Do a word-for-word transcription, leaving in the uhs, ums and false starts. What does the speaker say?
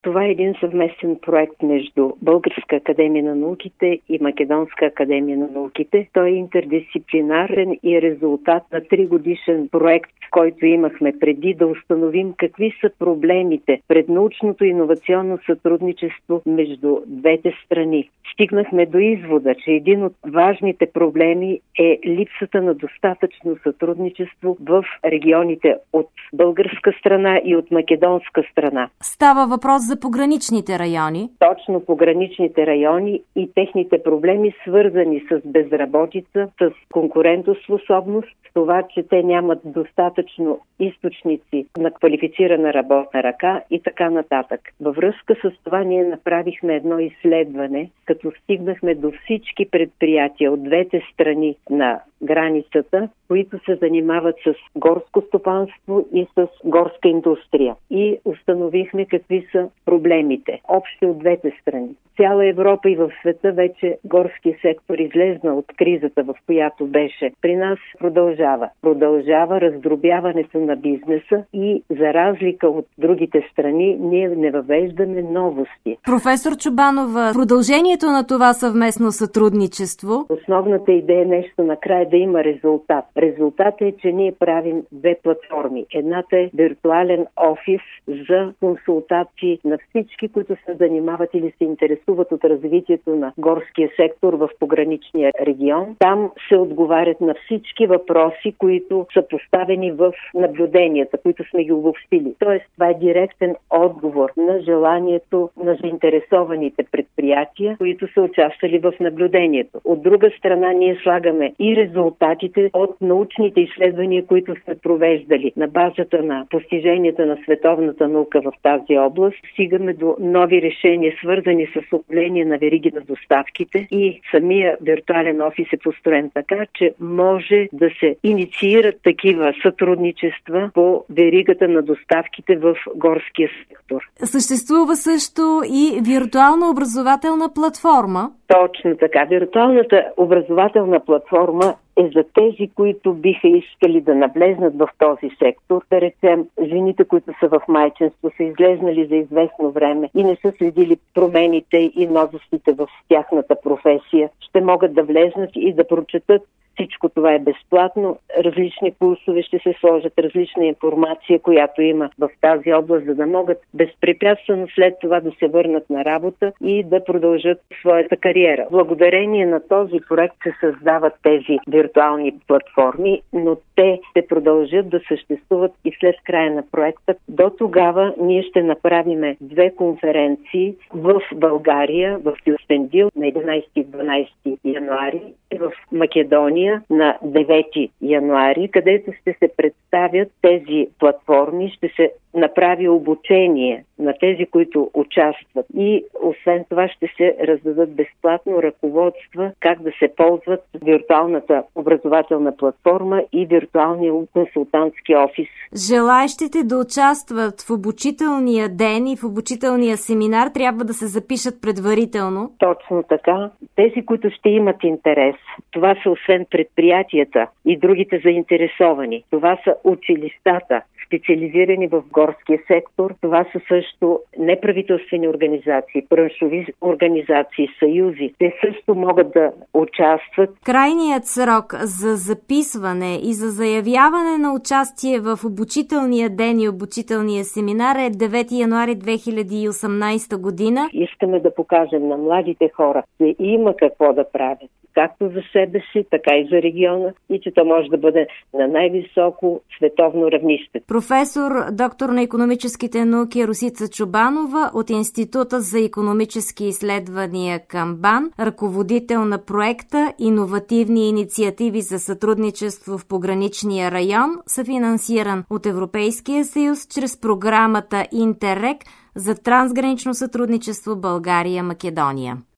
Това е един съвместен проект между Българска академия на науките и Македонска академия на науките. Той е интердисциплинарен и е резултат на тригодишен проект, който имахме преди да установим какви са проблемите пред научното и иновационно сътрудничество между двете страни. Стигнахме до извода, че един от важните проблеми е липсата на достатъчно сътрудничество в регионите от българска страна и от македонска страна. Става въпрос за пограничните райони. Точно пограничните райони и техните проблеми, свързани с безработица, с конкурентоспособност, това, че те нямат достатъчно източници на квалифицирана работна ръка и така нататък. Във връзка с това ние направихме едно изследване, като стигнахме до всички предприятия от двете страни на границата, които се занимават с горско стопанство и с горска индустрия. И установихме какви са проблемите. Общо от двете страни. Цяла Европа и в света вече горския сектор излезна от кризата, в която беше. При нас продължава. Продължава раздробяването на бизнеса и за разлика от другите страни, ние не въвеждаме новости. Професор Чобанова, продължението на това съвместно сътрудничество? Основната идея е нещо накрая да има резултат. Резултатът е, че ние правим две платформи. Едната е виртуален офис за консултации на всички, които се занимават или се интересуват от развитието на горския сектор в пограничния регион. Там се отговарят на всички въпроси, които са поставени в наблюденията, които сме ги обобщили. Тоест, това е директен отговор на желанието на заинтересованите предприятия, които са участвали в наблюдението. От друга страна, ние слагаме и резултатите от научните изследвания, които сме провеждали. На базата на постиженията на световната наука в тази област, стигаме до нови решения, свързани с управление на вериги на доставките, и самия виртуален офис е построен така, че може да се инициират такива сътрудничества по веригата на доставките в горския сектор. Съществува също и виртуална образователна платформа. Точно така. Виртуалната образователна платформа е за тези, които биха искали да навлезнат в този сектор. Да речем, жените, които са в майчинство, са излезнали за известно време и не са следили промените и новостите в тяхната професия. Ще могат да влезнат и да прочетат. Всичко това е безплатно. Различни курсове ще се сложат, различна информация, която има в тази област, за да могат безпрепятствено след това да се върнат на работа и да продължат своята кариера. Благодарение на този проект се създават тези виртуални платформи, но те ще продължат да съществуват и след края на проекта. До тогава ние ще направим две конференции в България, в Кюстендил на единайсети и дванайсети януари, и в Македония на девети януари, където ще се представят тези платформи, ще се направи обучение на тези, които участват. И освен това ще се раздадат безплатно ръководства как да се ползват виртуалната образователна платформа и виртуалния консултантски офис. Желаещите да участват в обучителния ден и в обучителния семинар трябва да се запишат предварително. Точно така. Тези, които ще имат интерес, това са освен предприятията и другите заинтересовани. Това са училищата, специализирани в горския сектор. Това са също неправителствени организации, браншови организации, съюзи. Те също могат да участват. Крайният срок за записване и за заявяване на участие в обучителния ден и обучителния семинар е девети януари две хиляди и осемнайсета година. Искаме да покажем на младите хора, че има какво да правят. Както за себе си, така и за региона, и че то може да бъде на най-високо световно равнище. Професор, доктор на икономическите науки Росица Чобанова от Института за икономически изследвания към БАН, ръководител на проекта Иновативни инициативи за сътрудничество в пограничния район, съфинансиран от Европейския съюз чрез програмата Интеррек за трансгранично сътрудничество България-Македония.